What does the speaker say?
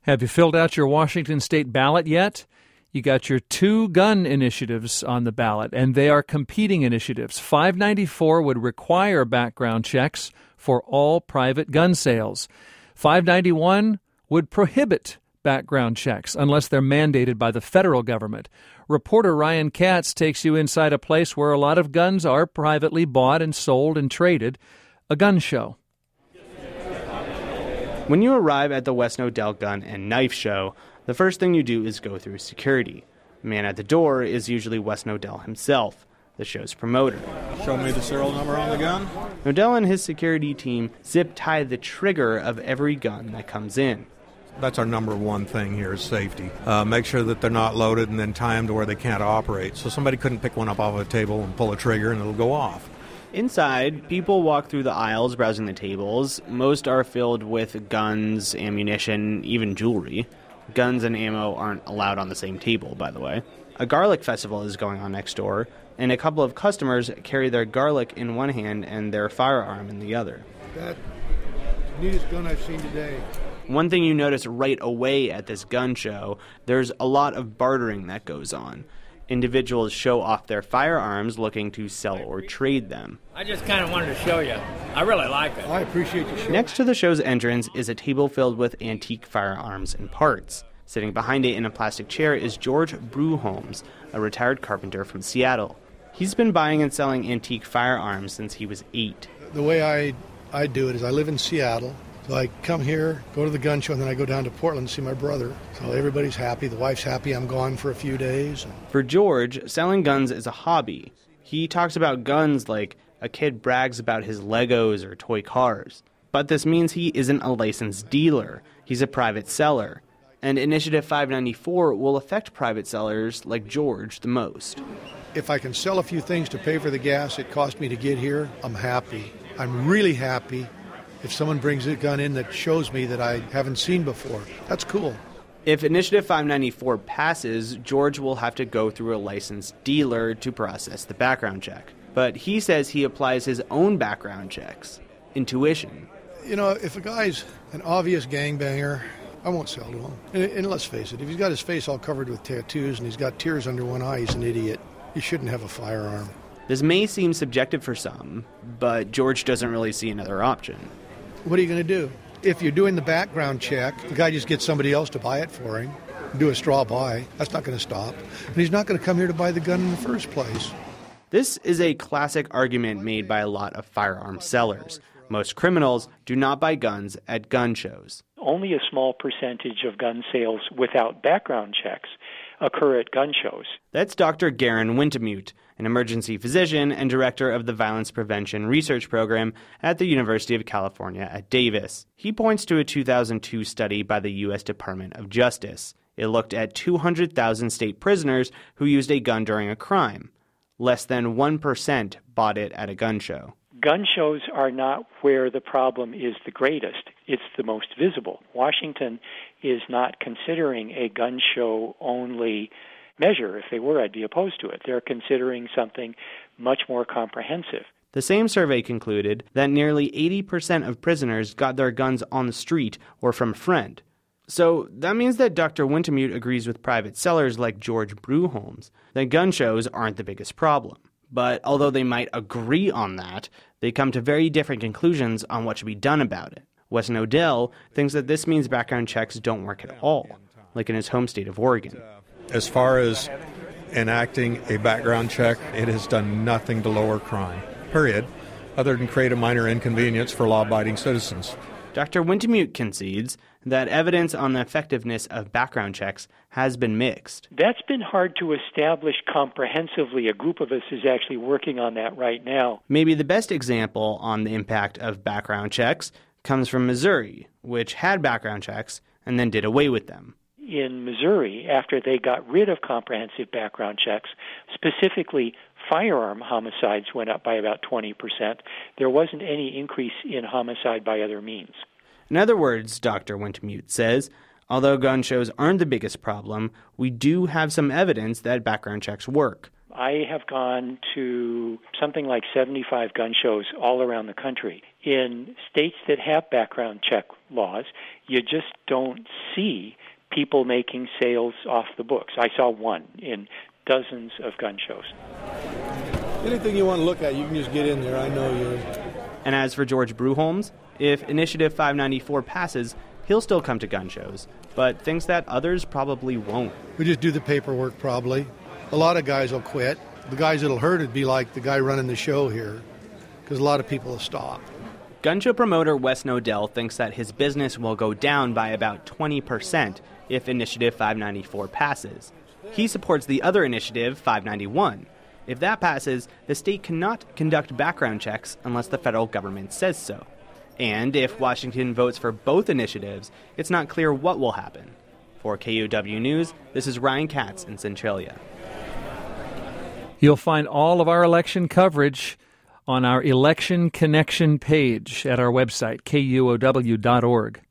Have you filled out your Washington state ballot yet? You got your 2 gun initiatives on the ballot, and they are competing initiatives. 594 would require background checks for all private gun sales. 591 would prohibit background checks unless they're mandated by the federal government. Reporter Ryan Katz takes you inside a place where a lot of guns are privately bought and sold and traded, a gun show. When you arrive at the West Nodell Gun and Knife Show, the first thing you do is go through security. The man at the door is usually West Nodell himself, the show's promoter. Show me the serial number on the gun. Nodell and his security team zip-tie the trigger of every gun that comes in. That's our number one thing here is safety. Make sure that they're not loaded and then tie them to where they can't operate. So somebody couldn't pick one up off a table and pull a trigger and it'll go off. Inside, people walk through the aisles browsing the tables. Most are filled with guns, ammunition, even jewelry. Guns and ammo aren't allowed on the same table, by the way. A garlic festival is going on next door, and a couple of customers carry their garlic in one hand and their firearm in the other. That's the neatest gun I've seen today. One thing you notice right away at this gun show, there's a lot of bartering that goes on. Individuals show off their firearms looking to sell or trade them. I just kind of wanted to show you. I really like it. I appreciate the show. Next to the show's entrance is a table filled with antique firearms and parts. Sitting behind it in a plastic chair is George Bruholmes, a retired carpenter from Seattle. He's been buying and selling antique firearms since he was 8. The way I do it is I live in Seattle. So I come here, go to the gun show, and then I go down to Portland to see my brother. So everybody's happy. The wife's happy I'm gone for a few days. For George, selling guns is a hobby. He talks about guns like a kid brags about his Legos or toy cars. But this means he isn't a licensed dealer. He's a private seller. And Initiative 594 will affect private sellers like George the most. If I can sell a few things to pay for the gas it cost me to get here, I'm happy. I'm really happy. If someone brings a gun in that shows me that I haven't seen before, that's cool. If Initiative 594 passes, George will have to go through a licensed dealer to process the background check. But he says he applies his own background checks. Intuition. You know, if a guy's an obvious gangbanger, I won't sell to him. And let's face it, if he's got his face all covered with tattoos and he's got tears under one eye, he's an idiot. He shouldn't have a firearm. This may seem subjective for some, but George doesn't really see another option. What are you going to do? If you're doing the background check, the guy just gets somebody else to buy it for him, do a straw buy. That's not going to stop. And he's not going to come here to buy the gun in the first place. This is a classic argument made by a lot of firearm sellers. Most criminals do not buy guns at gun shows. Only a small percentage of gun sales without background checks occur at gun shows. That's Dr. Garen Wintemute, an emergency physician and director of the Violence Prevention Research Program at the University of California at Davis. He points to a 2002 study by the U.S. Department of Justice. It looked at 200,000 state prisoners who used a gun during a crime. Less than 1% bought it at a gun show. Gun shows are not where the problem is the greatest. It's the most visible. Washington is not considering a gun show only measure. If they were, I'd be opposed to it. They're considering something much more comprehensive. The same survey concluded that nearly 80% of prisoners got their guns on the street or from a friend. So that means that Dr. Wintemute agrees with private sellers like George Bruholmes that gun shows aren't the biggest problem. But although they might agree on that, they come to very different conclusions on what should be done about it. Wes Nodell thinks that this means background checks don't work at all, like in his home state of Oregon. As far as enacting a background check, it has done nothing to lower crime, period, other than create a minor inconvenience for law-abiding citizens. Dr. Wintemute concedes that evidence on the effectiveness of background checks has been mixed. That's been hard to establish comprehensively. A group of us is actually working on that right now. Maybe the best example on the impact of background checks comes from Missouri, which had background checks and then did away with them. In Missouri, after they got rid of comprehensive background checks, specifically firearm homicides went up by about 20%. There wasn't any increase in homicide by other means. In other words, Dr. Wintemute says, although gun shows aren't the biggest problem, we do have some evidence that background checks work. I have gone to something like 75 gun shows all around the country. In states that have background check laws, you just don't see people making sales off the books. I saw one in dozens of gun shows. Anything you want to look at, you can just get in there. I know you. And as for George Bruholms, if Initiative 594 passes, he'll still come to gun shows, but thinks that others probably won't. We just do the paperwork probably. A lot of guys will quit. The guys that'll hurt would be like the guy running the show here, because a lot of people will stop. Gun show promoter Wes Nodell thinks that his business will go down by about 20% if Initiative 594 passes. He supports the other initiative, 591. If that passes, the state cannot conduct background checks unless the federal government says so. And if Washington votes for both initiatives, it's not clear what will happen. For KUOW News, this is Ryan Katz in Centralia. You'll find all of our election coverage on our Election Connection page at our website, KUOW.org.